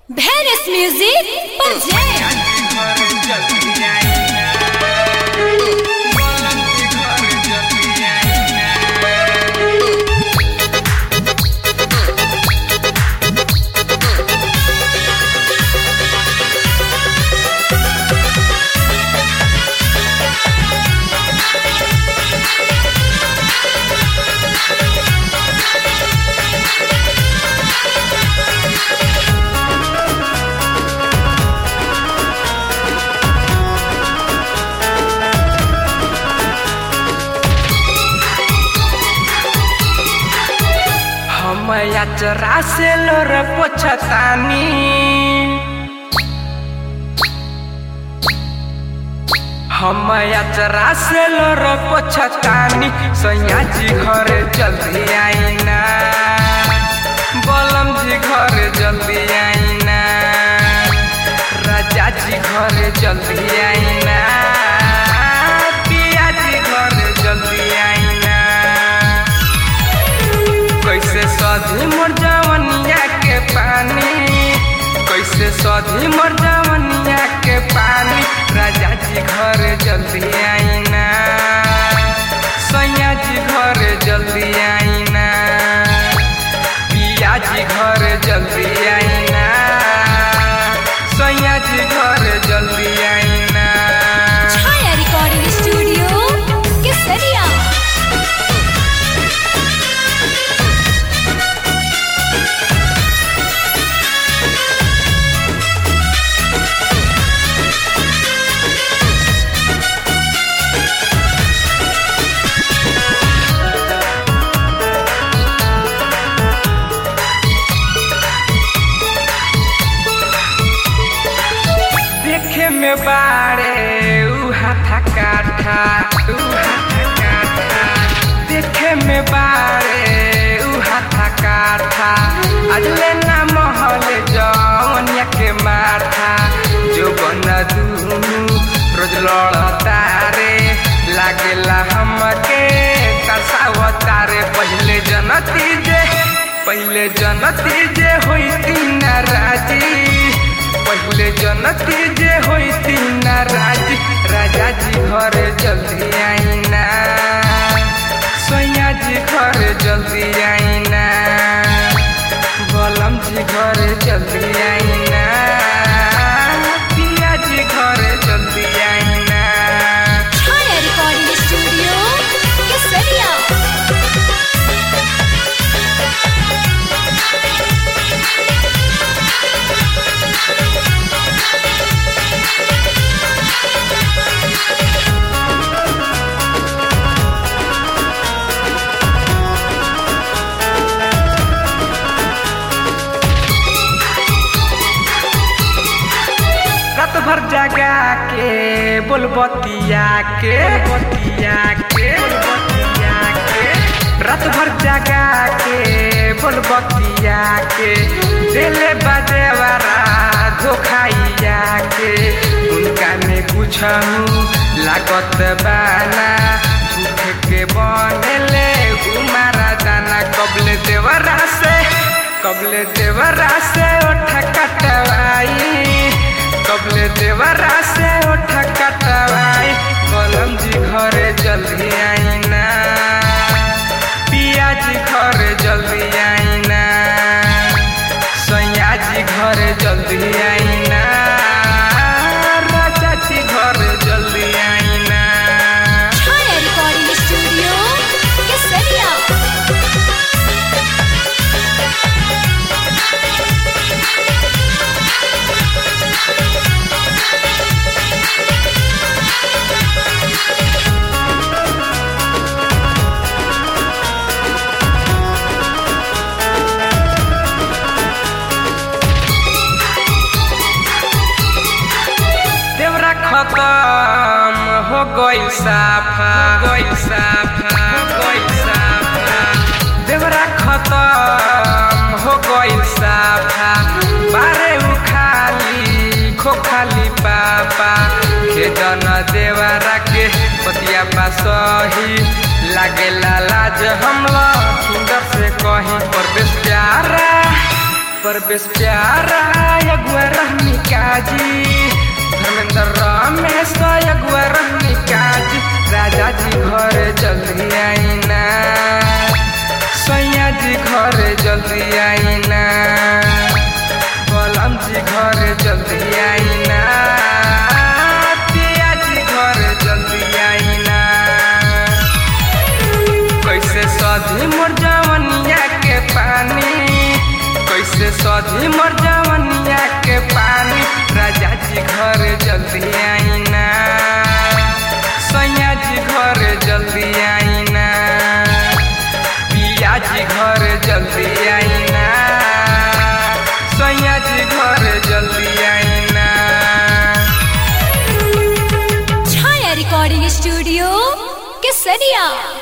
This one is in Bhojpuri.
Venus Music presents यात्रा से लोर पोछतानी हम यात्रा से लोर पोछतानी सैया जी घर जल्दी आईना बलम जी घर जल्दी आईना राजा जी घर जल्दी आईना पिया जी घर जल्दी आईना कैसे सधी मोर जवनिया के पानी कैसे सधी मोर जवनिया के पानी राजा जी घर जल्दी आईना सैया जी घर जल्दी आईना पिया जी घर जल्दी आईना सैया जी घर जल्दी आईना। छाया रिकॉर्डिंग स्टूडियो केसरिया। देखे में बारे हाथा काठा देखे में बारे हाथा काठा अजले ना महल जवनिया के माथा जो बना दूनु रोज लड़ता रे लागेला हमके तरसावता रे पहले जनती जे होई नाराजी पहले जनती जे होती नाराजी राजा जी घर जल्दी आईना सैया जी घर जल्दी आईना बलम जी घर जल्दी आईना पिया जी घर जल्दी आईना। छाया रिकॉर्डिंग स्टूडियो केसरिया। रात भर जगा के बोलबतिया के रात भर जगा के बोलबतिया के दिले बदेवरा धोखाइया के उनका में कुछ लागत बाना झूठ के बनले हमारा दाना कबले देवरा से उठ कटवाई कबले देवरा से उठ कटवाई बलम जी घर जल्दी आईना पिया जी घर जल्दी आईना सैया जी घर जल्दी आईना राजा जी घर जल्दी आईना। छाया रिकॉर्डिंग स्टूडियो केसरिया। देवरा खत्म हो गइल साफा देवरा खत्म हो गइल साफा बारे उखाली खोखाली पापा खेदन देवरा के पतिया पा सही लागेला लाज हमला सुंदर से कहीं परवेश प्यारा सधी मोर जवनिया के पानी राजा जी घर जल्दी आईना सैया जी घर जल्दी आईना पिया जी घर जल्दी आईना सैया जी घर जल्दी आईना। छाया रिकॉर्डिंग स्टूडियो केसरिया।